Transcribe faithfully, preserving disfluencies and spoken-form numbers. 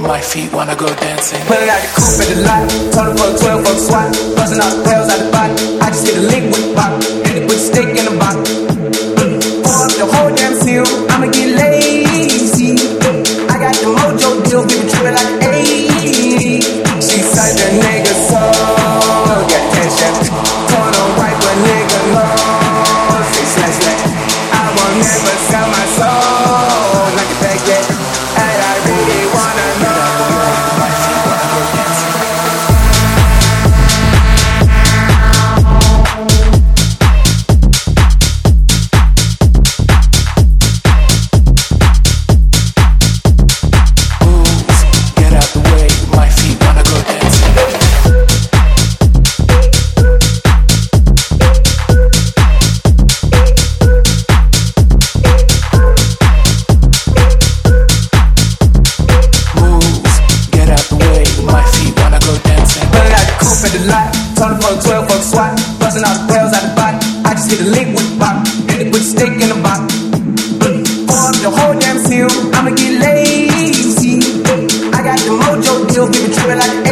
my feet wanna go dancing. Pulling out the coupe at the lot, told her for a twelve fuck swat, busting all the pills out the body. I just hit a lick with the pop, hit it with a stick in the bottle. Pour up the whole damn seal, I'ma get lazy. I got the mojo deal, give it trippin' like an eighty. She such a nigga soul, got tension. Torn on white, but nigga low. Say slash slash, I won't never sell my soul like a bag yet. And I really wanna know. twelve fuck swat, busting all the pills out the body. I just hit a lick with the pop, hit it with a stick in the bottle. Pour up the whole damn seal, I'ma get lazy. I got the mojo deal, give it trippin' like an